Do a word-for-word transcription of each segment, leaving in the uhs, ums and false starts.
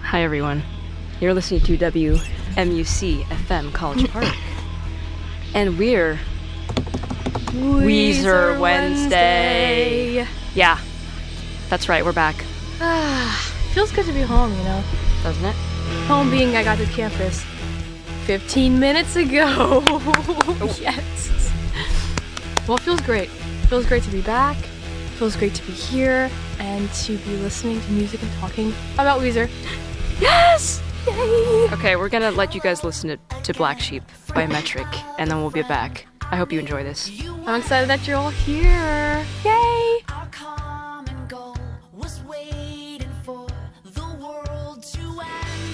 Hi everyone. You're listening to W M U C F M College Park. And we're Weezer, Weezer Wednesday. Wednesday. Yeah, that's right, we're back. Ah, feels good to be home, you know. Doesn't it? Home being I got to campus fifteen minutes ago. Oh. Yes. Well, it feels great. It feels great to be back. It feels great to be here and to be listening to music and talking about Weezer. Yes! Yay! Okay, we're gonna let you guys listen to, to Black Sheep by Metric, and then we'll be back. I hope you enjoy this. I'm excited that you're all here. Yay! Our common goal was waiting for the world to end.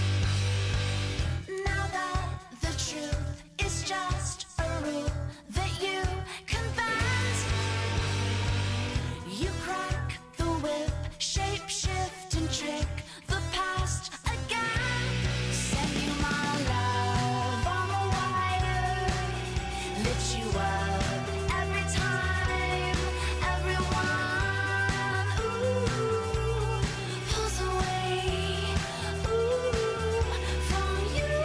Now that the truth is just a rule that you can bend, you crack the whip, shape, shift, and trick the past again. Send you my love on a wire, lift you up every time, everyone, ooh, pulls away, ooh, from you.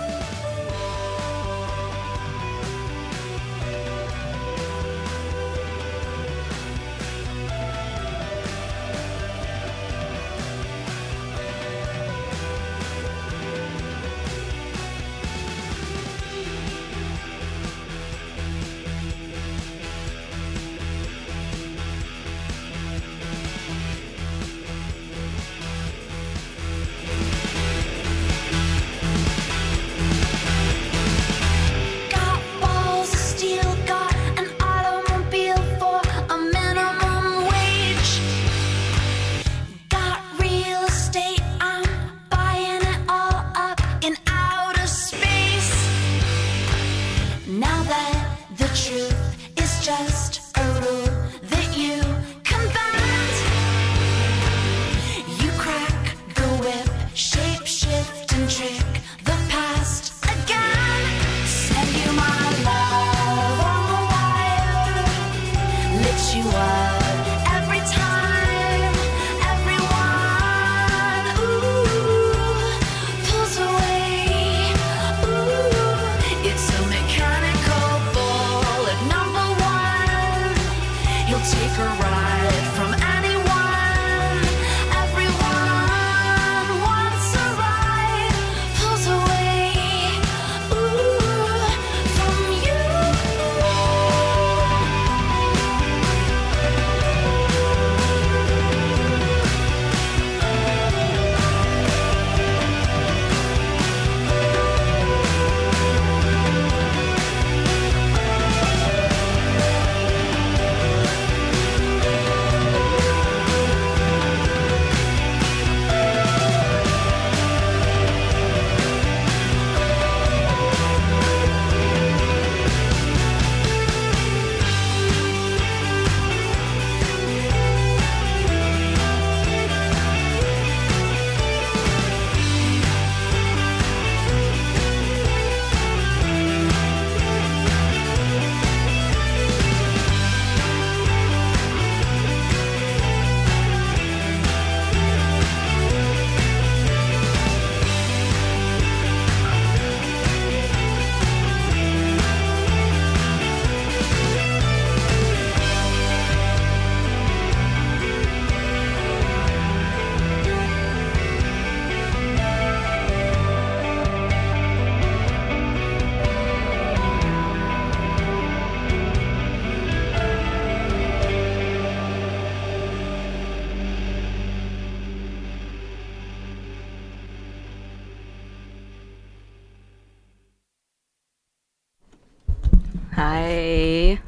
Got balls of steel, got an automobile for a minimum wage. Got real estate, I'm buying it all up in outer space. Now that the truth is just a rule that you can bend, you crack the whip, shape, shift, and trick the past again. Send you my love on the wire, lift you up every time, everyone, ooh, pulls away, ooh, it's a mechanical ball at number one. You'll take a ride from anyone, everyone wants a ride, pulls away, ooh, from you. Hi.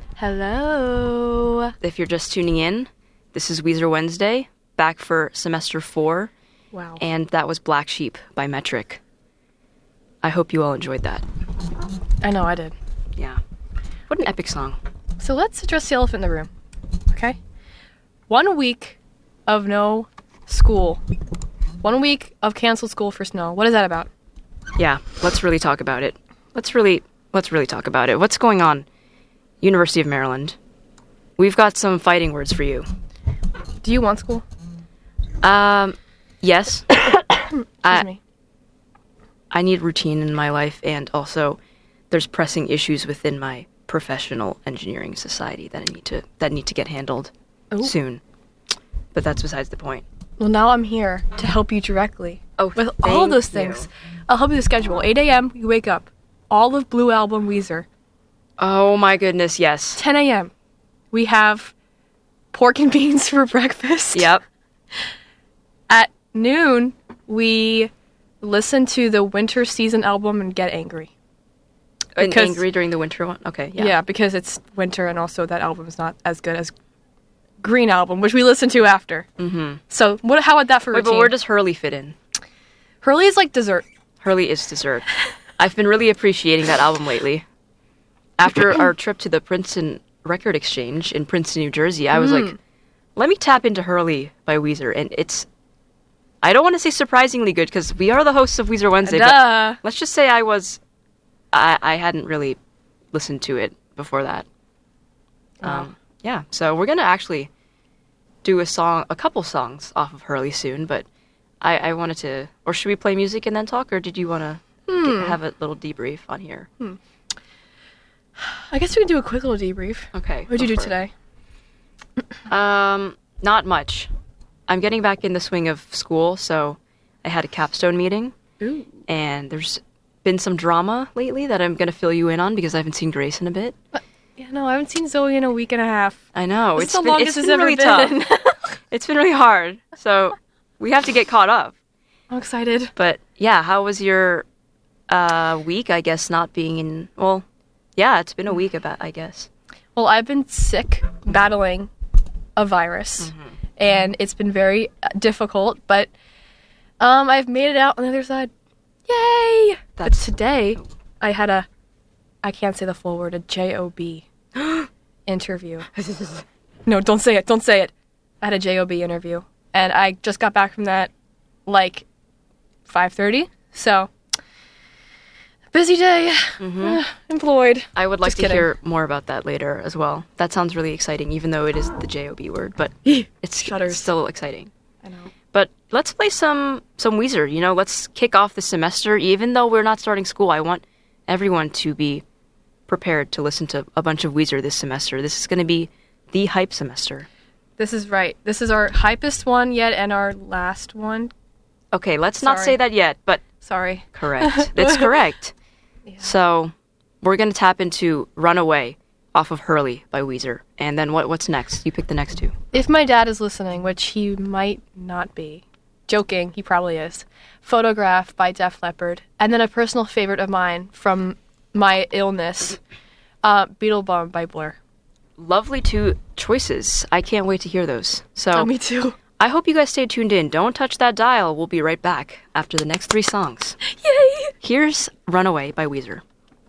Hello. If you're just tuning in, this is Weezer Wednesday, back for semester four, Wow. and that was Black Sheep by Metric. I hope you all enjoyed that. I know, I did. Yeah. What an epic song. So let's address the elephant in the room, okay? One week of no school. One week of canceled school for snow. What is that about? Yeah, let's really talk about it. Let's really, let's really talk about it. What's going on? University of Maryland. We've got some fighting words for you. Do you want school? Um, yes. Excuse I, me. I need routine in my life, and also there's pressing issues within my professional engineering society that I need to that need to get handled Ooh. soon. But that's besides the point. Well, now I'm here to help you directly. Oh, with all thank of those you. things. I'll help you with the schedule. eight a.m. you wake up. All of Blue Album Weezer. Oh my goodness, yes. ten a.m. we have pork and beans for breakfast. Yep. At noon, we listen to the winter season album and get angry. And Because- angry during the winter one? Okay, yeah. Yeah. because it's winter and also that album is not as good as Green Album, which we listen to after. Mm-hmm. So what? How would that for Wait, routine? but where does Hurley fit in? Hurley is like dessert. Hurley is dessert. I've been really appreciating that album lately. After our trip to the Princeton Record Exchange in Princeton, New Jersey, I was Mm. like, let me tap into Hurley by Weezer. And it's, I don't want to say surprisingly good, because we are the hosts of Weezer Wednesday, but Duh. let's just say I was, I, I hadn't really listened to it before that. Um, yeah, so we're going to actually do a song, a couple songs off of Hurley soon, but I, I wanted to, or should we play music and then talk, or did you want to Hmm. have a little debrief on here? I guess we can do a quick little debrief. Okay. What did you go do for it. today? Um, not much. I'm getting back in the swing of school, so I had a capstone meeting, Ooh. and there's been some drama lately that I'm going to fill you in on because I haven't seen Grace in a bit. Yeah, no, I haven't seen Zoe in a week and a half. I know. This it's is the been, longest it's it's been ever really been. tough. It's been really hard, so we have to get caught up. I'm excited. But yeah, how was your uh, week, I guess, not being in, well, yeah, it's been a week about, I guess. Well, I've been sick, battling a virus, Mm-hmm. and it's been very uh, difficult, but um, I've made it out on the other side. Yay! But That's- today, I had a, I can't say the full word, a J O B interview. No, don't say it, don't say it. I had a J O B interview, and I just got back from that, like, five thirty, so... Busy day. Uh, employed. I would like Just to kidding. hear more about that later as well. That sounds really exciting, even though it is the J O B word, but it's Shudders. still exciting. I know. But let's play some some Weezer. You know, let's kick off the semester. Even though we're not starting school, I want everyone to be prepared to listen to a bunch of Weezer this semester. This is going to be the hype semester. This is right. This is our hypest one yet and our last one. Okay, let's not Sorry. say that yet, but Sorry. correct. That's correct. So we're going to tap into Runaway off of Hurley by Weezer. And then what? what's next? You pick the next two. If my dad is listening, which he might not be, joking, he probably is, Photograph by Def Leppard, and then a personal favorite of mine from my illness, uh, Beetle Bum by Blur. Lovely two choices. I can't wait to hear those. So Oh, me too. I hope you guys stay tuned in. Don't touch that dial. We'll be right back after the next three songs. Yay! Here's Runaway by Weezer.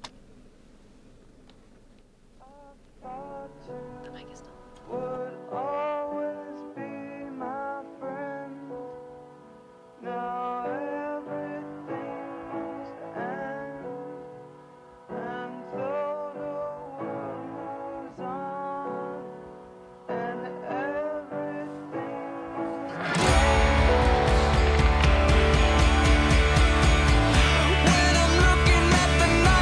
Would always be my friend. Now everything's end, and so the world moves on, and everything. When I'm looking at the night.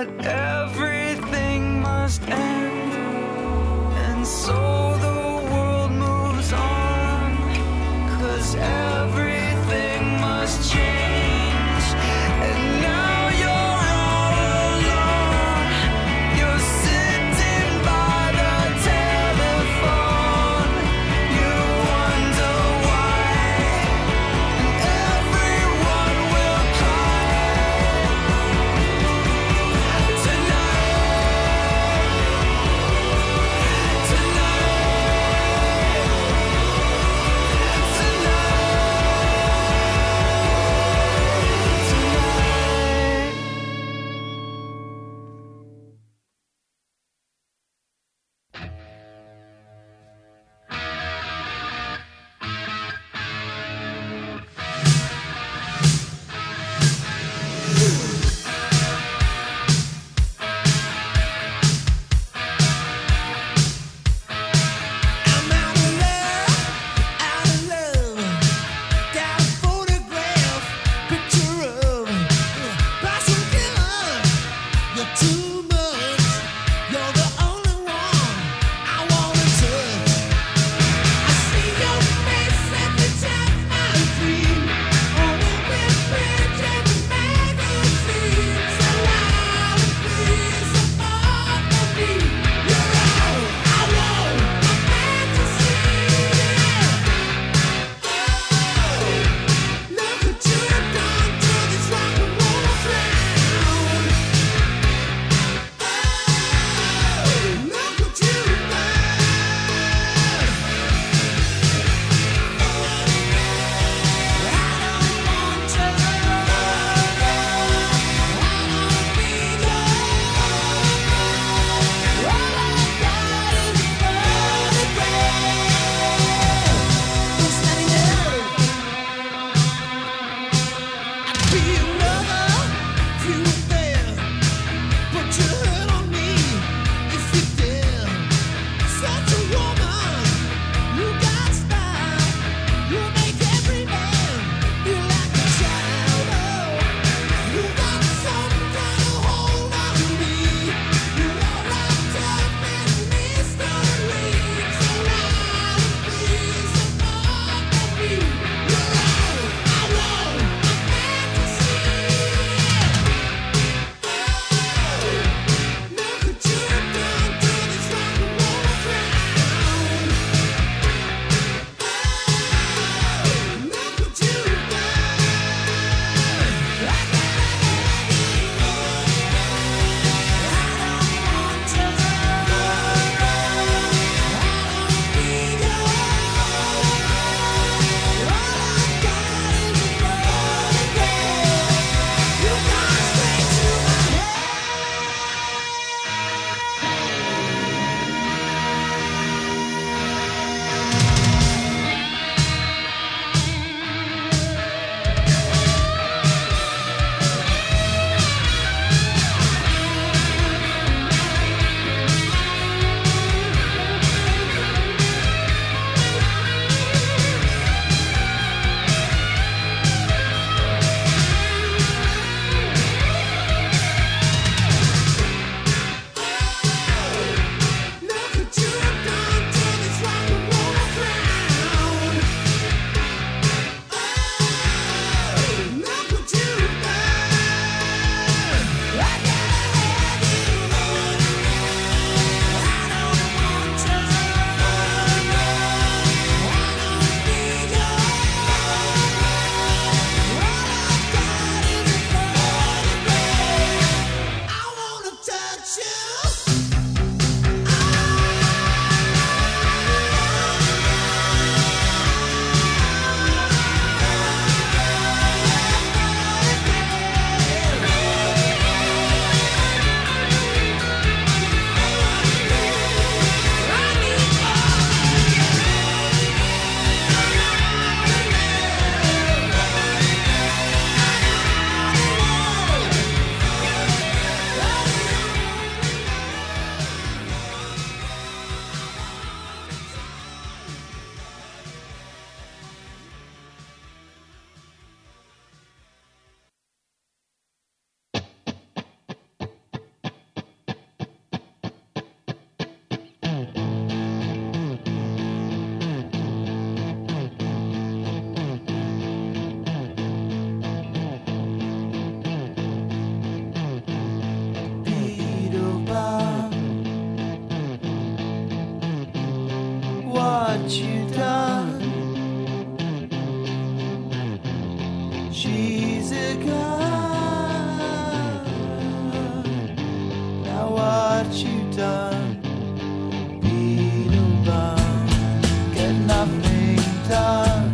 that everything must end, and so the world moves on, 'cause everything must change. And now you're all alone, you're sitting by the telephone, you wonder why, and everyone will cry tonight, tonight, tonight, tonight. I'm out of love, out of love. Got a photograph, picture of Blossom Killer. You're too much. You're the only one I wanna touch. I see your face every time I dream. On the webpage and the magazine. So loud and clear, so far from me. You're all I want, a fantasy. Oh, look what you have done to this rock and roll town. what you done. She's a gun. Now what you done? Beetle bum, get nothing done.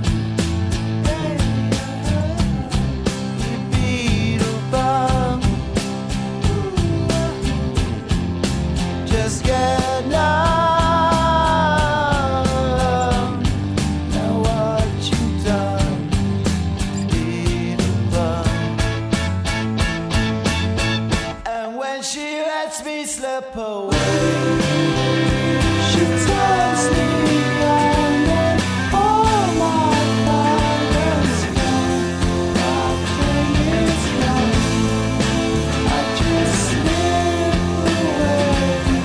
You beetle bum, just get numb. Now what you done? Beetle bum. And when she lets me slip away, she tells me I'm in all my problems gone. Nothing is wrong. I just slip away.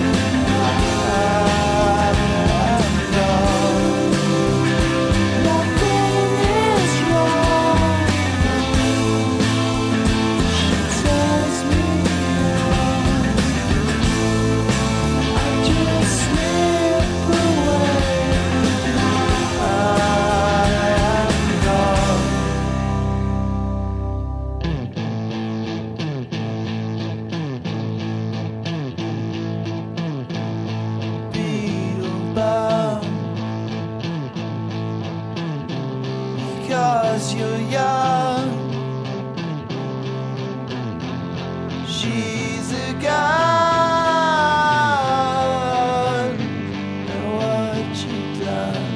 I'm gone. Nothing is wrong. She tells me I just slip away. I'm gone. Beelzebub, because you're young. She's a gun. And what you done?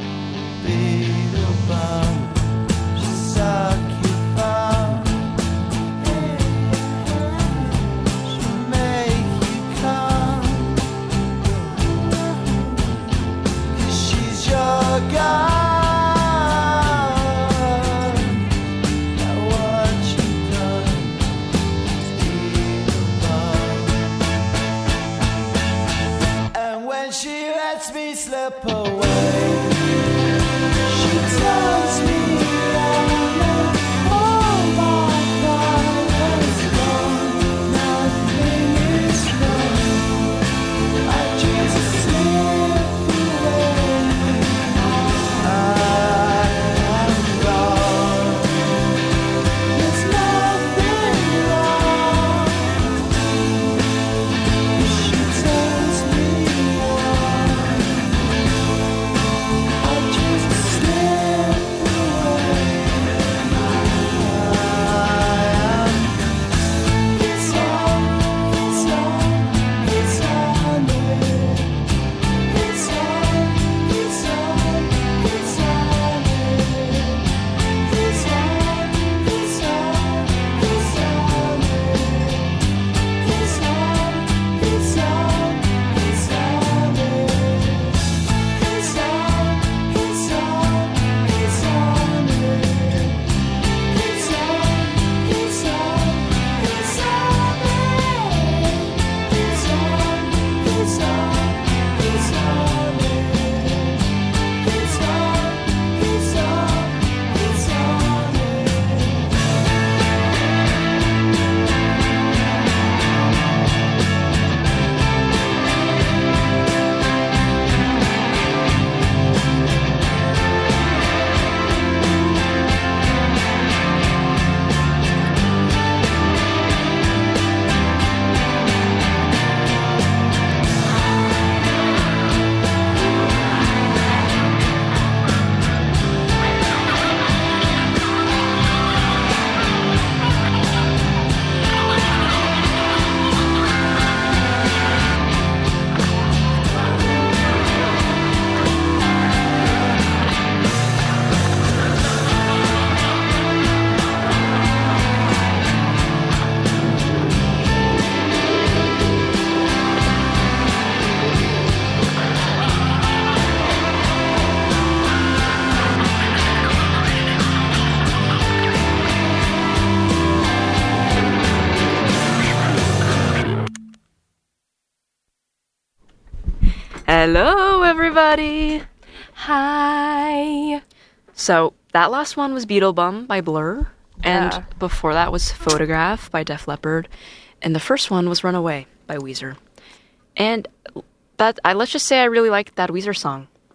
Beelzebub, she suck you fun. She'll make you come. 'Cause she's your gun. Now what you done? Beelzebub. And when she lets me slip away, she tells me I'm in all my problems gone. Nothing is wrong. I just slip away. I'm gone. There's nothing wrong. She tells me I just slip away. It's on, it's on, it's on it. It's on, it's on, it's on it. It's on, it's on, it's on it. It's on, it's on, it's on it. It's on, it's on, it's on it. It's on, it's on, it's on it. It's on, it's on, it's on it. It's on, it's on, it's on it. Hello, everybody. Hi. So that last one was Beetlebum by Blur, and Yeah. before that was Photograph by Def Leppard, and the first one was Runaway by Weezer. And that I let's just say I really like that Weezer song.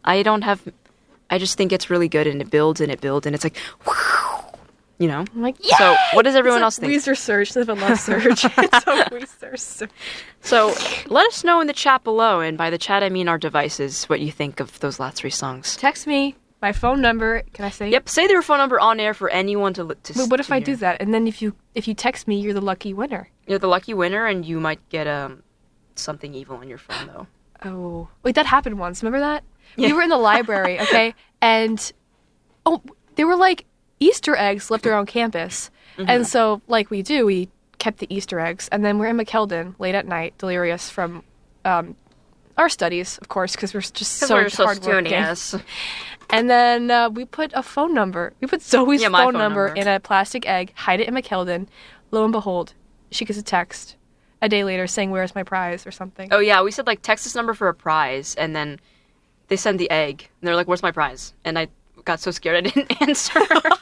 I don't have. I just think it's really good, and it builds and it builds, and it's like, you know. I'm like, So, what does everyone it's else a think? Weezer Surge. Live and love Surge. It's a Weezer Surge. So, let us know in the chat below, and by the chat I mean our devices, what you think of those last three songs. Text me my phone number. Can I say? Yep, say their phone number on air for anyone to li- to. But what if to I hear. do that? And then if you if you text me, you're the lucky winner. You're the lucky winner, and you might get um something evil on your phone, though. Oh, wait, that happened once. Remember that? Yeah. We were in the library, okay, and oh, they were like Easter eggs left around campus, Mm-hmm. and so like we do, we kept the Easter eggs, and then we're in McKeldin late at night, delirious from um, our studies, of course, because we're just so we're so hardworking. studious. And then uh, we put a phone number. We put Zoe's Yeah, phone, my phone number, number. in a plastic egg, hide it in McKeldin. Lo and behold, she gets a text a day later saying, "Where's my prize?" or something. Oh yeah, we said like text this number for a prize, and then they send the egg, and they're like, "Where's my prize?" And I got so scared I didn't answer.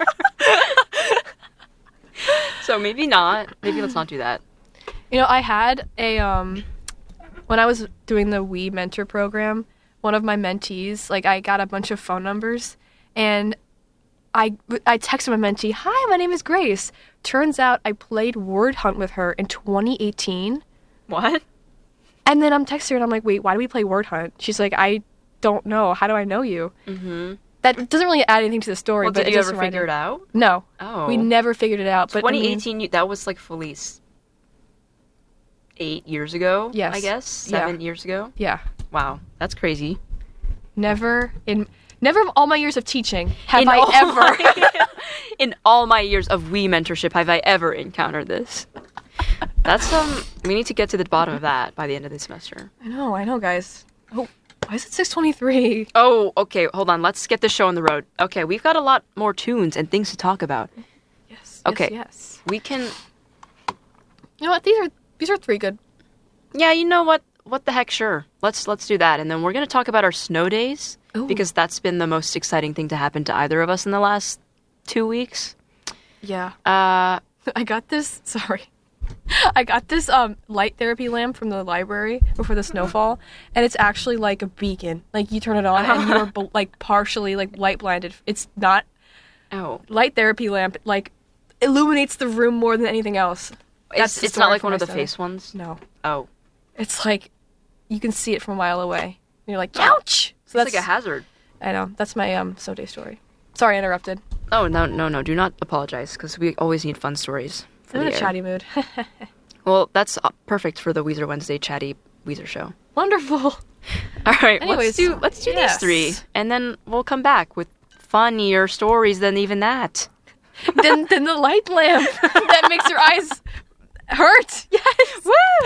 So maybe not. Maybe let's not do that. You know, I had a um when I was doing the We Mentor program, one of my mentees, like I got a bunch of phone numbers, and I I texted my mentee, "Hi, my name is Grace." Turns out I played Word Hunt with her in twenty eighteen. What? And then I'm texting her and I'm like, "Wait, why do we play Word Hunt?" She's like, "I don't know. How do I know you?" Mm-hmm. That doesn't really add anything to the story. Well, but did it you just ever reminded- figure it out? No. Oh. We never figured it out. But I mean, twenty eighteen, you, that was like Felice. Eight years ago, Yes. I guess? Yeah. Seven years ago? yeah. Wow, that's crazy. Never in never in all my years of teaching have In I all ever my- in all my years of We mentorship have I ever encountered this. That's, um, we need to get to the bottom of that by the end of the semester. I know, I know, guys. Oh, why is it six twenty-three? Oh, okay, hold on, let's get this show on the road. Okay, we've got a lot more tunes and things to talk about. Yes. Okay. Yes, yes. We can, You know what? These are these are three good. yeah, you know what? What the heck, sure. Let's let's do that. And then we're going to talk about our snow days, Ooh. because that's been the most exciting thing to happen to either of us in the last two weeks. Yeah. Uh, I got this. Sorry. I got this um light therapy lamp from the library before the snowfall, and it's actually like a beacon. Like you turn it on and you're bl- like partially like light blinded. It's not oh. light therapy lamp. Like illuminates the room more than anything else. That's It's, the it's not story like for one my of the stomach. face ones? No, Oh. it's like you can see it from a mile away. And you're like, ouch! So It's that's like a hazard. I know. That's my um so day story. Sorry, I interrupted. Oh, no, no, no. Do not apologize, because we always need fun stories. For I'm in the a air. chatty mood. Well, that's uh, perfect for the Weezer Wednesday chatty Weezer show. Wonderful. All right, let's Anyways, do let's do yes. these three, and then we'll come back with funnier stories than even that. then then the light lamp that makes your eyes hurt. Yes.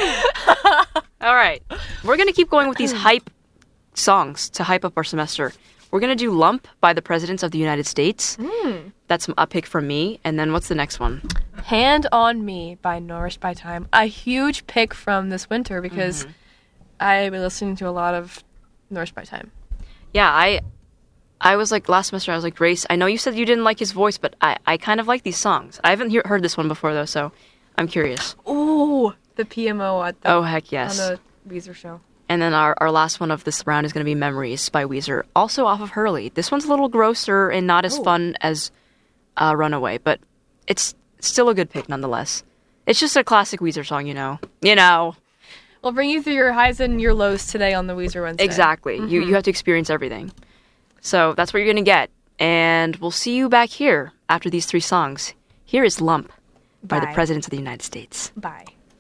Woo! All right, we're gonna keep going with these hype songs to hype up our semester. We're gonna do "Lump" by the Presidents of the United States. Mm. That's a pick from me, and then what's the next one? Hand on Me by Nourished by Time. A huge pick from this winter because Mm-hmm. I've been listening to a lot of Nourished by Time. Yeah, I I was like last semester. I was like, Grace, I know you said you didn't like his voice, but I I kind of like these songs. I haven't he- heard this one before though, so I'm curious. Ooh, the P M O at the, Oh heck yes! on the Weezer show. And then our, our last one of this round is going to be Memories by Weezer, also off of Hurley. This one's a little grosser and not as Oh. fun as uh, Runaway, but it's still a good pick nonetheless. It's just a classic Weezer song, you know. You know. We'll bring you through your highs and your lows today on the Weezer Wednesday. Exactly. You, you have to experience everything. So that's what you're going to get. And we'll see you back here after these three songs. Here is Lump by the Bye. Presidents of the United States. Bye.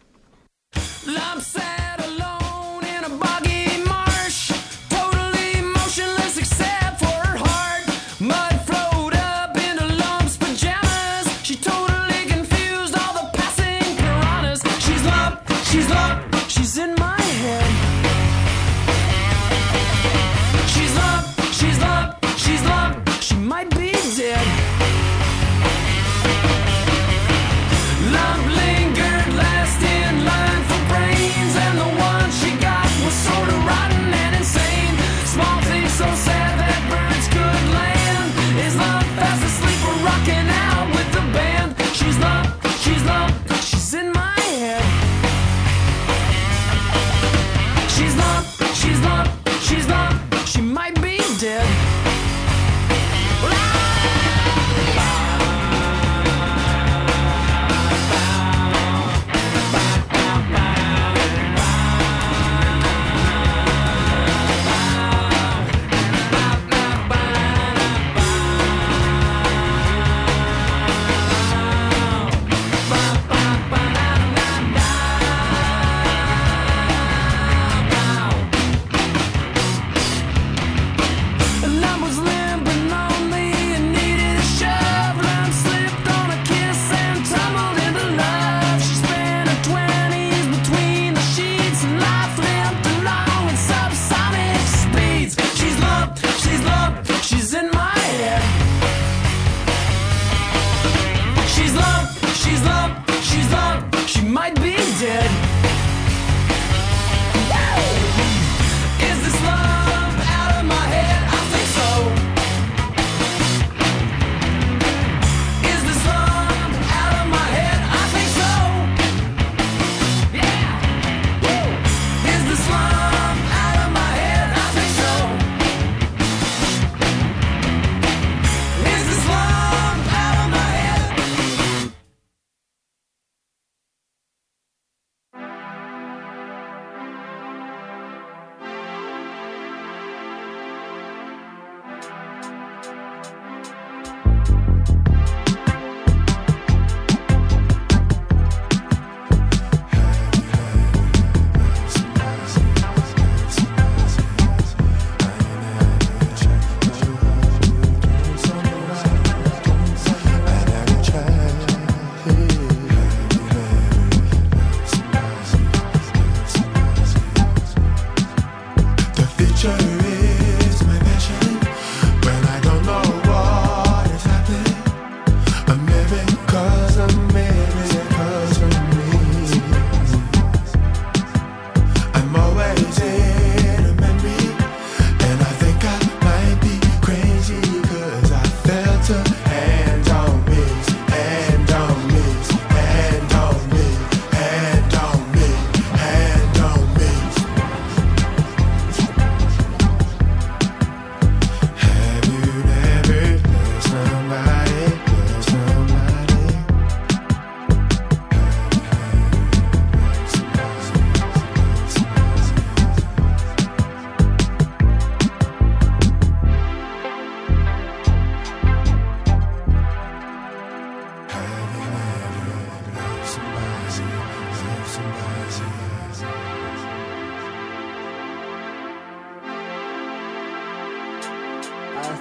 I'm sat alone in a boggy marsh, totally motionless except for her heart. Mud flowed up into Lump's pajamas. She totally confused all the passing piranhas. She's Lump, she's Lump, she's in my head. She's Lump, she's Lump, she's Lump, she might be dead. Lump lingered last in line for brains.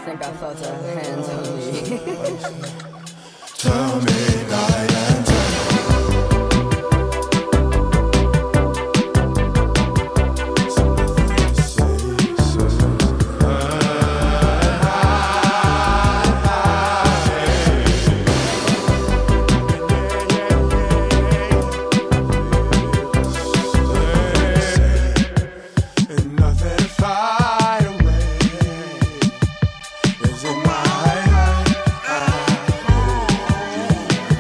think I felt her hands on me. Tell me night and day. And nothing to fight away. Is in my heart.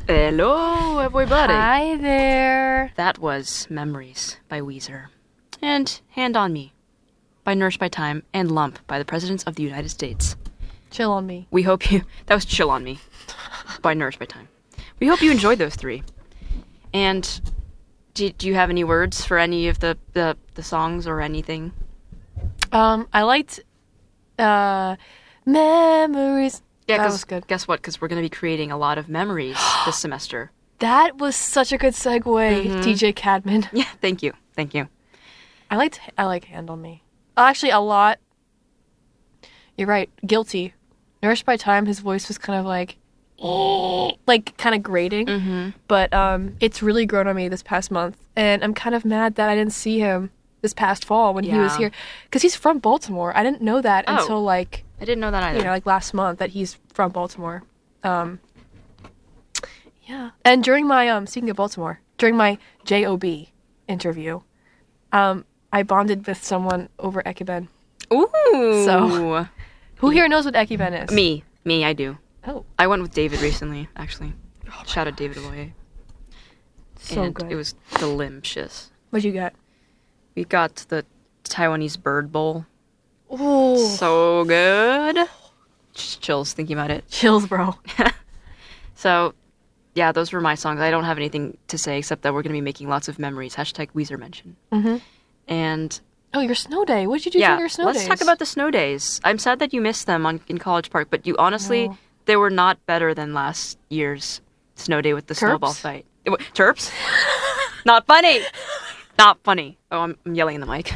Hello, everybody. Hi there. That was Memories by Weezer. And Hand on Me by Nurse by Time and Lump by the Presidents of the United States. Chill on me. We hope you... That was Chill on Me by Nurse by Time. We hope you enjoyed those three. And do, do you have any words for any of the, the, the songs or anything? Um, I liked uh, Memories. Yeah, that 'cause was good. guess what? Because we're going to be creating a lot of memories this semester. That was such a good segue, Mm-hmm. D J Cadman. Yeah, thank you. Thank you. I liked I like Hand on Me. Actually, a lot. You're right. Guilty. Nourished by Time. His voice was kind of like, like kind of grating. Mm-hmm. But um, it's really grown on me this past month, and I'm kind of mad that I didn't see him this past fall when he was Yeah. here, because he's from Baltimore. I didn't know that Oh. until like I didn't know that either. you know like last month that he's from Baltimore. Um, yeah. And during my um, speaking of Baltimore, during my job interview, um, I bonded with someone over Ekiben. Ooh. So- Who here knows what Ekiben is? Me. Me, I do. Oh, I went with David recently, actually. Shout out David Loye. so and good. it was delicious. What'd you get? We got the Taiwanese bird bowl. Oh, So good. Just chills thinking about it. chills, bro. So, yeah, those were my songs. I don't have anything to say except that we're going to be making lots of memories. Hashtag Weezer mention. Mm-hmm. And Oh, your snow day. What did you do yeah, for your snow let's days? talk about the snow days. I'm sad that you missed them on in College Park, but you honestly, No. they were not better than last year's snow day with the snowball Terps? fight. It wa- Terps? Not funny. Not funny. Oh, I'm, I'm yelling in the mic.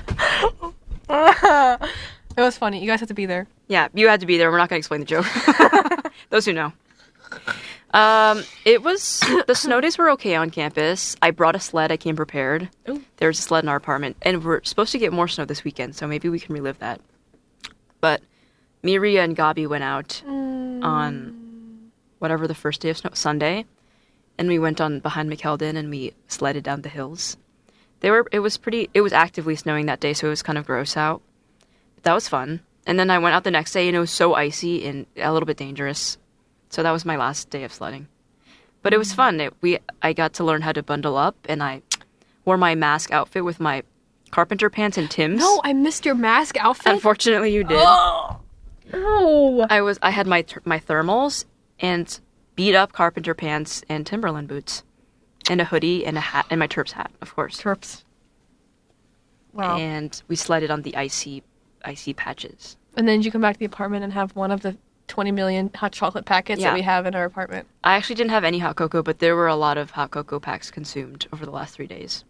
It was funny. You guys have to be there. Yeah, you had to be there. We're not going to explain the joke. Those who know. Um, it was the snow days were okay on campus. I brought a sled. I came prepared. Ooh. There was a sled in our apartment, and we're supposed to get more snow this weekend, so maybe we can relive that. But me, Ria, and Gabi went out on whatever the first day of snow, Sunday, and we went on behind McKeldin and we sledded down the hills. They were. It was pretty. It was actively snowing that day, so it was kind of gross out. But that was fun. And then I went out the next day, and it was so icy and a little bit dangerous. So that was my last day of sledding. But it was fun. It, we I got to learn how to bundle up, and I wore my mask outfit with my carpenter pants and Tim's. No, I missed your mask outfit. Unfortunately, you did. Oh, no. I was I had my th- my thermals and beat up carpenter pants and Timberland boots, and a hoodie and a hat and my Terps hat, of course. Terps. Wow. And, And we sledded on the icy icy patches. then did you come back to the apartment and have one of the twenty million hot chocolate packets Yeah. that we have in our apartment? I actually didn't have any hot cocoa, but there were a lot of hot cocoa packs consumed over the last three days.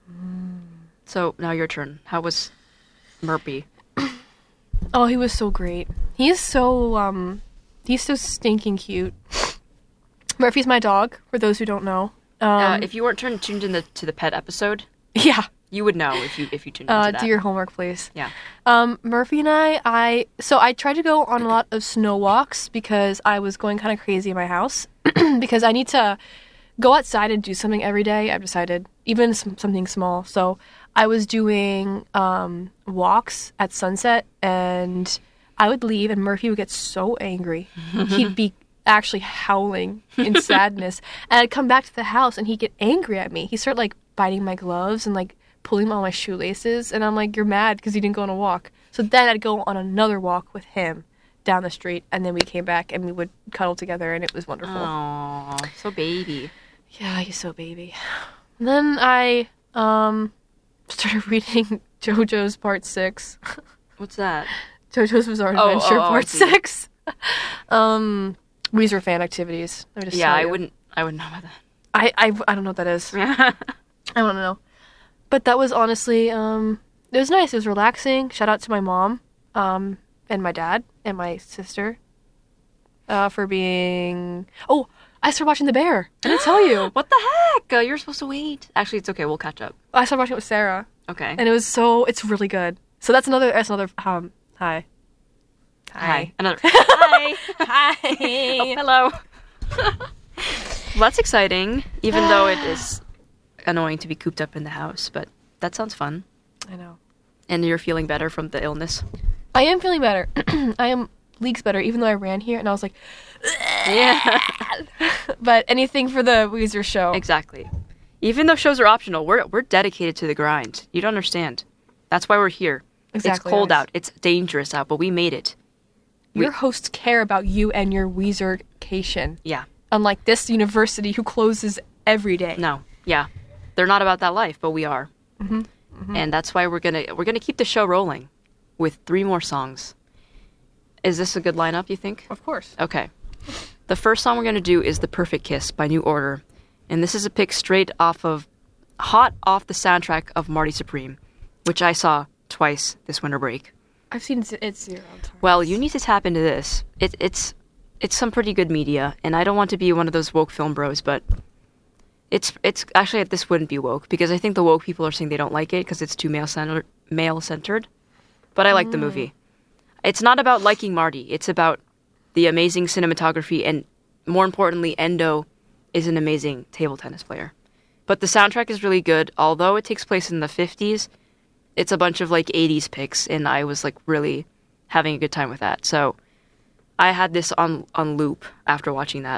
So now your turn. How was Murphy? Oh, he was so great. He is so, um, he's so stinking cute. Murphy's my dog, for those who don't know. Um, uh, if you weren't turned tuned in the, to the pet episode, yeah. you would know if you if you tuned Uh, into that. do your homework, please. Yeah. Um, Murphy and I, I so I tried to go on a lot of snow walks because I was going kind of crazy in my house because I need to go outside and do something every day. I've decided, even some, something small. So I was doing um, walks at sunset, and I would leave, and Murphy would get so angry. He'd be actually howling in sadness, and I'd come back to the house, and he'd get angry at me. He'd start like biting my gloves and like pulling all my shoelaces, and I'm like, you're mad because you didn't go on a walk. So then I'd go on another walk with him down the street, and then we came back and we would cuddle together, and it was wonderful. Aww, so baby. Yeah, he's so baby. And then I um started reading JoJo's Part Six. What's that? JoJo's Bizarre Oh, Adventure oh, oh, I Part see. Six. um, Weezer fan activities. Let me just Yeah, tell I you. wouldn't. I wouldn't know about I, I I don't know what that is. that. I want to know. But that was honestly, um, it was nice. It was relaxing. Shout out to my mom, um, and my dad and my sister, uh, for being. Oh, I started watching The Bear. I didn't tell you. What the heck? Uh, you're supposed to wait. Actually, it's okay. We'll catch up. I started watching it with Sarah, Okay. and it was so. It's really good. So that's another. That's another. Um, hi. Hi. Another. Hi. Hi. Oh, hello. Well, that's exciting, even though it is annoying to be cooped up in the house. But that sounds fun. I know. And you're feeling better from the illness. I am feeling better. I am leagues better, even though I ran here and I was like, Yeah. that. But anything for the Weezer show. Exactly. Even though shows are optional, we're we're dedicated to the grind. You don't understand. That's why we're here. Exactly, it's cold guys. out. It's dangerous out, but we made it. Your hosts care about you and your Weezercation. Yeah. Unlike this university who closes every day. No. Yeah. They're not about that life, but we are. Mm-hmm. Mm-hmm. And that's why we're gonna we're gonna keep the show rolling with three more songs. Is this a good lineup, you think? Of course. Okay. The first song we're gonna do is "The Perfect Kiss" by New Order, and this is a pick straight off of, hot off the soundtrack of Marty Supreme, which I saw twice this winter break. I've seen it it's zero times. Well, you need to tap into this. It, it's it's some pretty good media, and I don't want to be one of those woke film bros, but it's it's actually this wouldn't be woke because I think the woke people are saying they don't like it because it's too male centered. Male centered, but I like the movie. It's not about liking Marty. It's about the amazing cinematography, and more importantly, Endo is an amazing table tennis player. But the soundtrack is really good, although it takes place in the fifties. It's a bunch of like eighties picks, and I was like really having a good time with that. So I had this on on loop after watching that.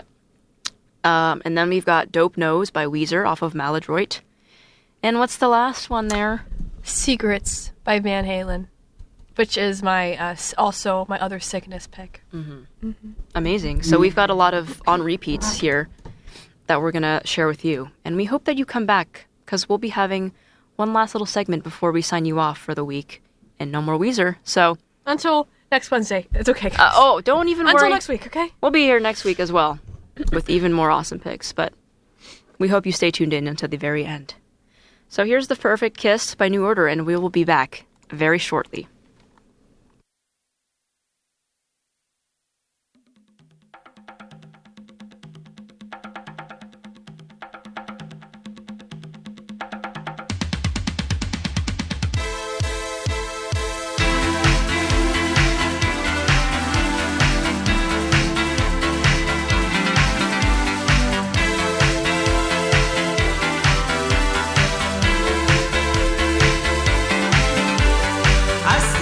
Um, and then we've got "Dope Nose" by Weezer off of Maladroit. And what's the last one there? Secrets by Van Halen, which is my uh, s- also my other sickness pick. Mm-hmm. Mm-hmm. Amazing. So we've got a lot of on repeats here that we're gonna share with you, and we hope that you come back because we'll be having one last little segment before we sign you off for the week, and no more Weezer. So Until next Wednesday. It's okay. uh, oh, don't even Until worry. next week, okay? We'll be here next week as well with even more awesome picks, but we hope you stay tuned in until the very end. So here's "The Perfect Kiss" by New Order, and we will be back very shortly. I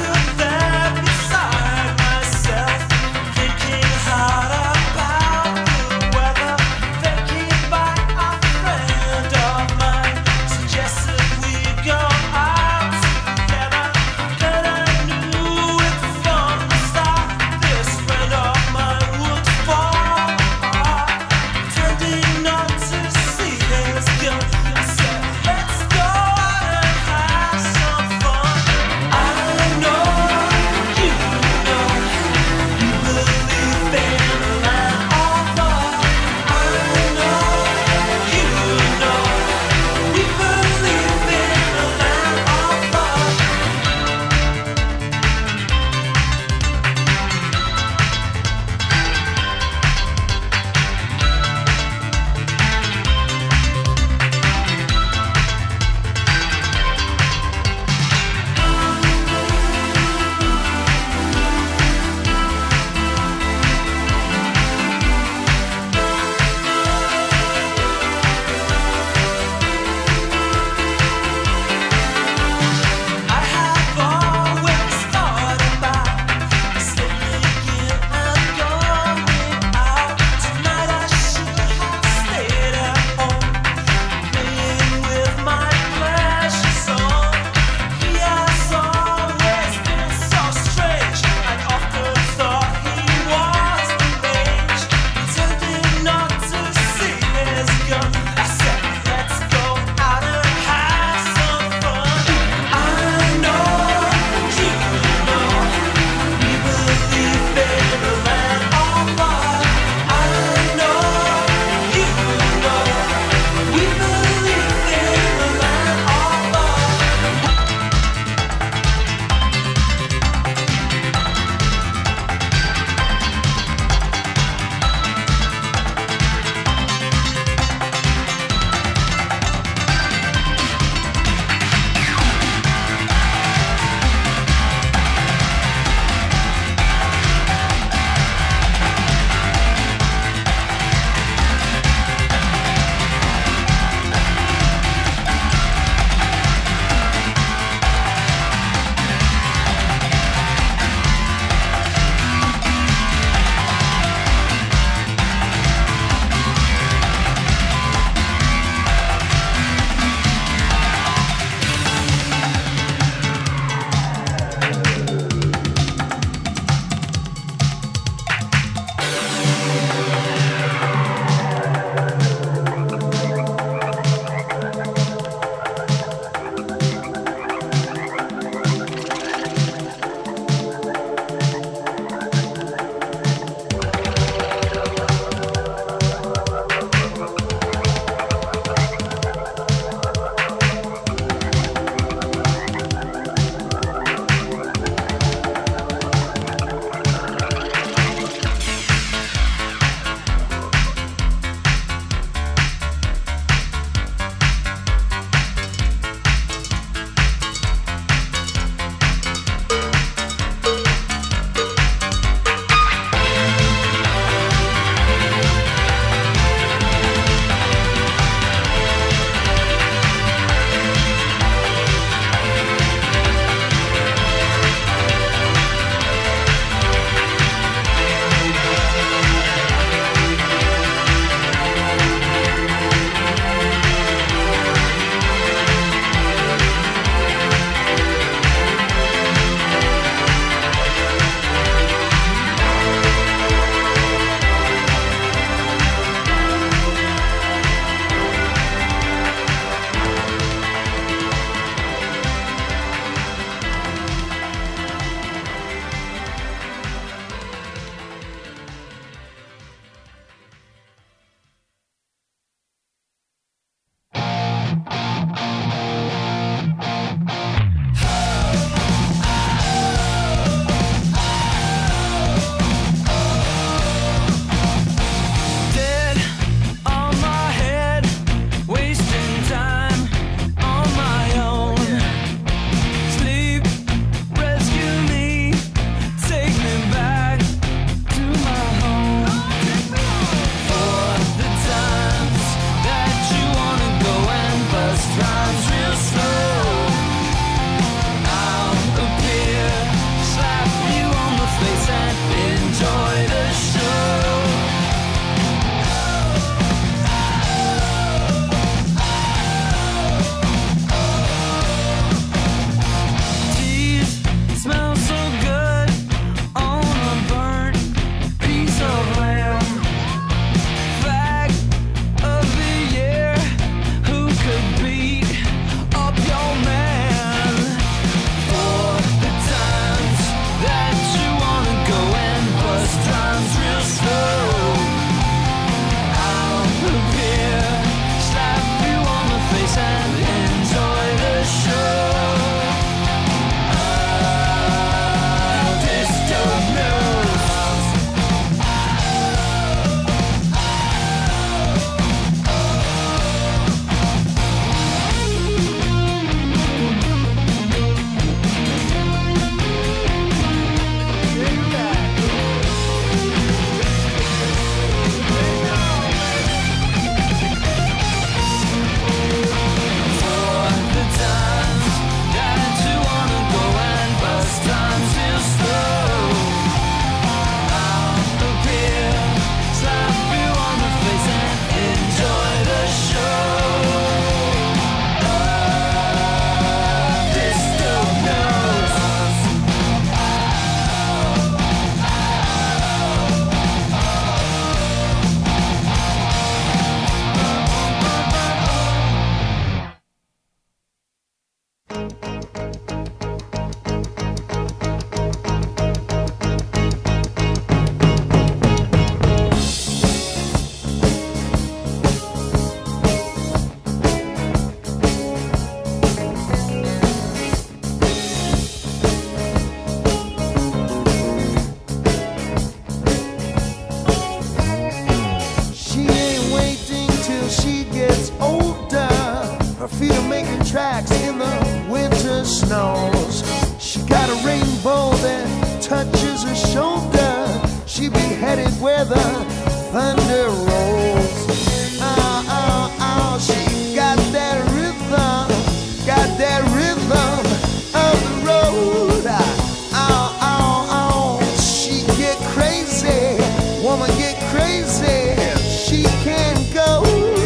the snows. She got a rainbow that touches her shoulder. She be headed where the thunder rolls. Oh, oh, oh, she got that rhythm, got that rhythm of the road. Oh, oh, oh, she get crazy, woman get crazy. She can go.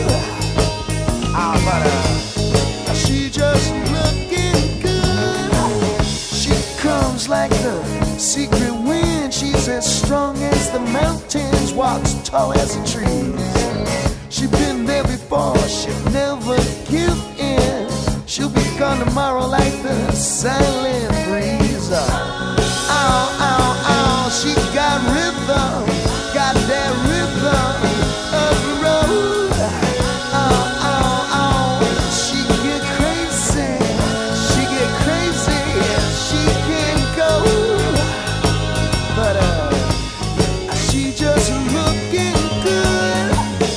Ah, but uh, she just looking good. She comes like the secret wind. She's as strong as the mountains, walks tall as the trees. She's been there before, she'll never give in. She'll be gone tomorrow like the silent breeze. Oh, oh, oh, she got rhythm, got that rhythm of the road. Oh, oh, oh, she get crazy, she get crazy, she can go. But uh, she just looking good.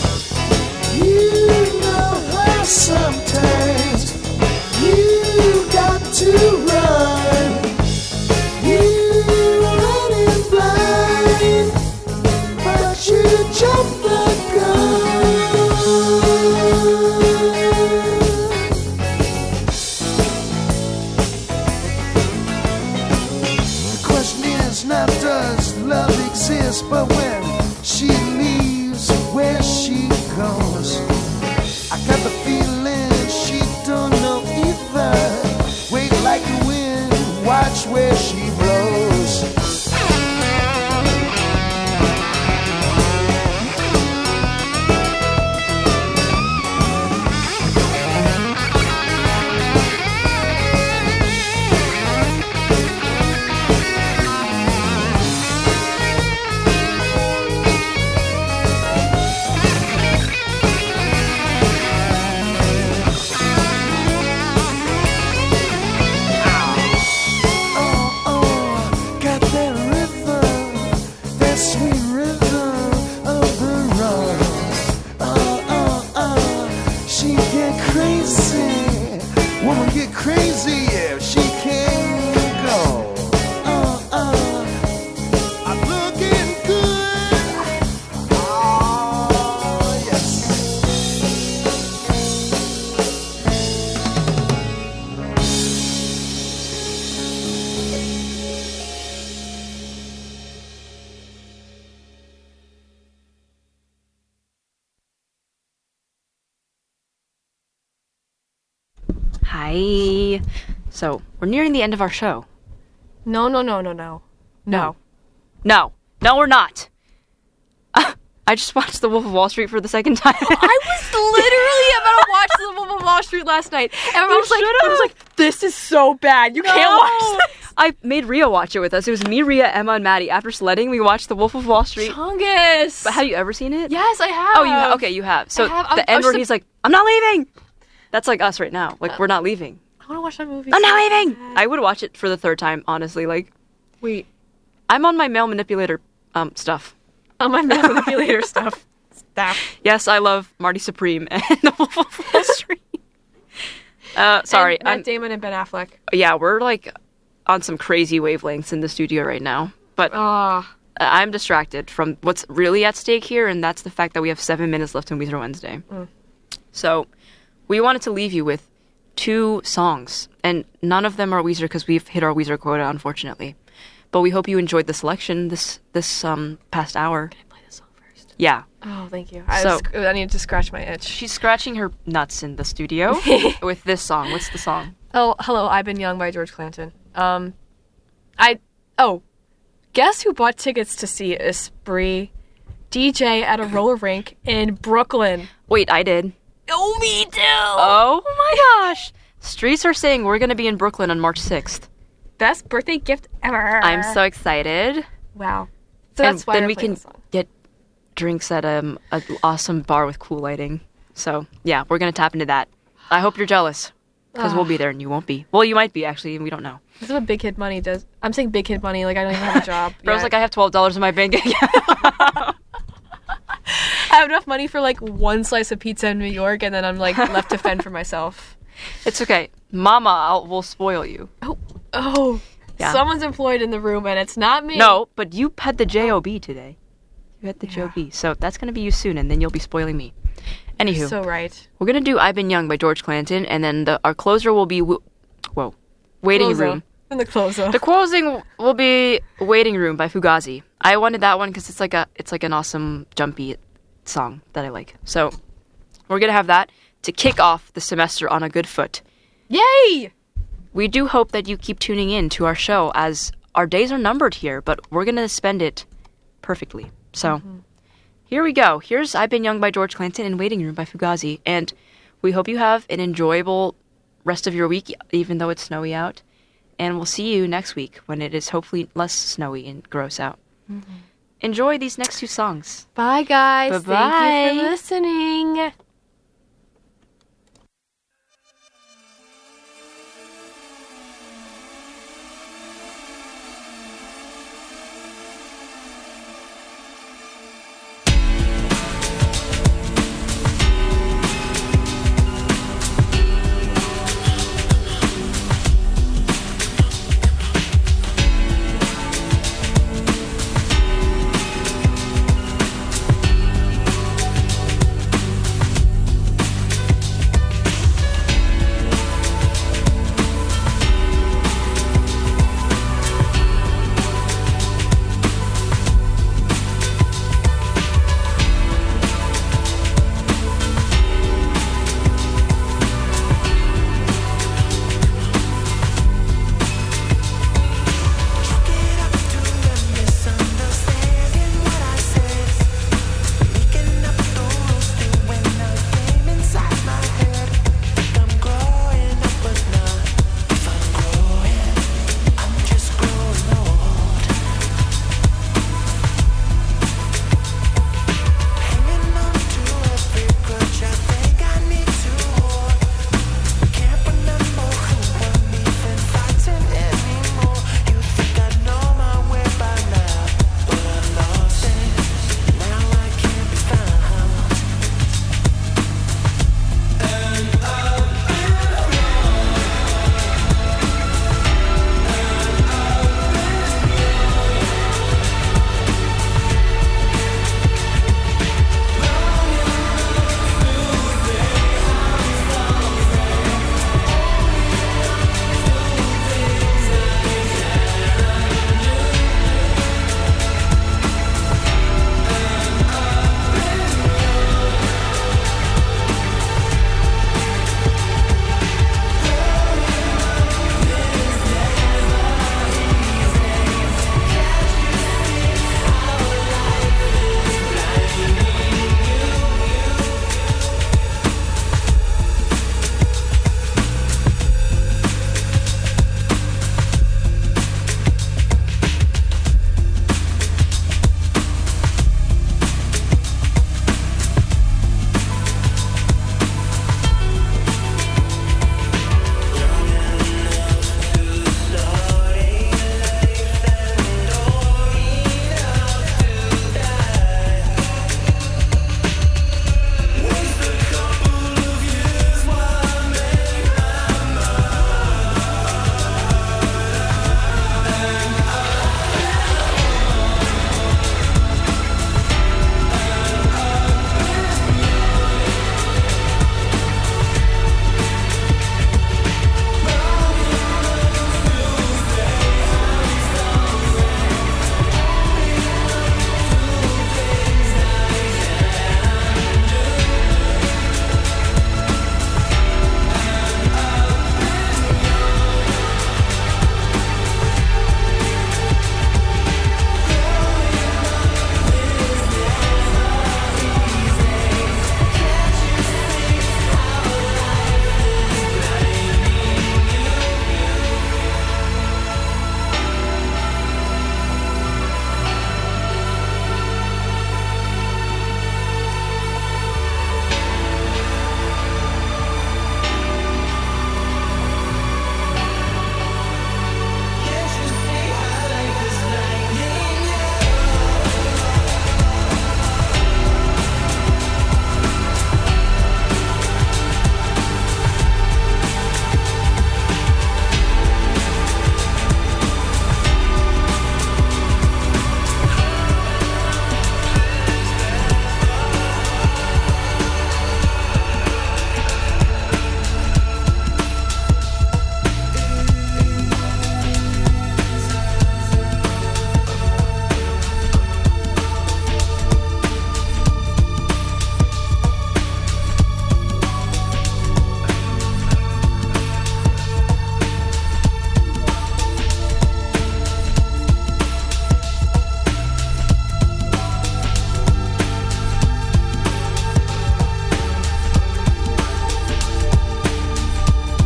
You know how sometimes you got to run. You running blind, but you jump the gun. The question is not does love exist, but when she leaves, where she goes. I got the feeling she don't know either. Wait like the wind, watch where she blows. Oh, oh, got that rhythm, that sweet rhythm of the road. Oh, oh, oh, she get crazy, woman get crazy, yeah, she can go. Oh, oh, I'm looking good. Oh, yes. Hi. So, we're nearing the end of our show. No, no, no, no, no. No. No. No, we're not. I just watched The Wolf of Wall Street for the second time. I was literally about to watch The Wolf of Wall Street last night. And I was like, I was like, this is so bad. You can't watch this. I made Ria watch it with us. It was me, Ria, Emma, and Maddie. After sledding, we watched The Wolf of Wall Street. Chungus. But have you ever seen it? Yes, I have. Oh, you ha- okay, you have. So I have. I'm- the I end was where sup- he's like, I'm not leaving. That's like us right now. Like, we're not leaving. I want to watch that movie. I'm so not leaving. bad. I would watch it for the third time, honestly. Like, Wait. I'm on my male manipulator um stuff. On my manipulator stuff. Stuff. Yes, I love Marty Supreme and The Wolf of Wall Street. Uh, sorry. And Matt I'm, Damon and Ben Affleck. yeah, we're like on some crazy wavelengths in the studio right now. But Ah. I'm distracted from what's really at stake here, and that's the fact that we have seven minutes left in Weezer Wednesday. So we wanted to leave you with two songs, and none of them are Weezer because we've hit our Weezer quota, unfortunately. But we hope you enjoyed the selection this this um past hour. Can I play this song first? Yeah. Oh, thank you. I, So- sc- I need to scratch my itch. She's scratching her nuts in the studio with this song. What's the song? Oh, hello, I've Been Young by George Clanton. Um, I, oh, guess who bought tickets to see Esprit D J at a roller rink in Brooklyn? Wait, I did. Oh, me too! Oh my gosh. Streets are saying we're going to be in Brooklyn on March sixth. Best birthday gift ever. I'm so excited. Wow. So And that's why then we're we playing can this song. get drinks at um, an awesome bar with cool lighting. So, yeah, we're going to tap into that. I hope you're jealous. Because we'll be there and you won't be. Well, you might be, actually, and we don't know. This is what Big Kid Money does. I'm saying Big Kid Money, like I don't even have a job. Bro's yet. like, I have twelve dollars in my bank account. I have enough money for like one slice of pizza in New York, and then I'm like left to fend for myself. It's okay. Mama I'll, will spoil you. Oh, oh. Yeah. Someone's employed in the room, and it's not me. No, but you had the J O B today. You had the J O B, so that's gonna be you soon, and then you'll be spoiling me. Anywho, So right. we're gonna do "I've Been Young" by George Clanton, and then the, our closer will be w- whoa, "Waiting Closer. Room." In the closer. The closing will be "Waiting Room" by Fugazi. I wanted that one because it's like a it's like an awesome jumpy song that I like. So we're gonna have that to kick off the semester on a good foot. Yay! We do hope that you keep tuning in to our show, as our days are numbered here, but we're gonna spend it perfectly. So here we go. Here's "I've Been Young" by George Clanton and "Waiting Room" by Fugazi, and we hope you have an enjoyable rest of your week, even though it's snowy out. And we'll see you next week when it is hopefully less snowy and gross out. Enjoy these next two songs. Bye, guys. Bye-bye. Thank you for listening.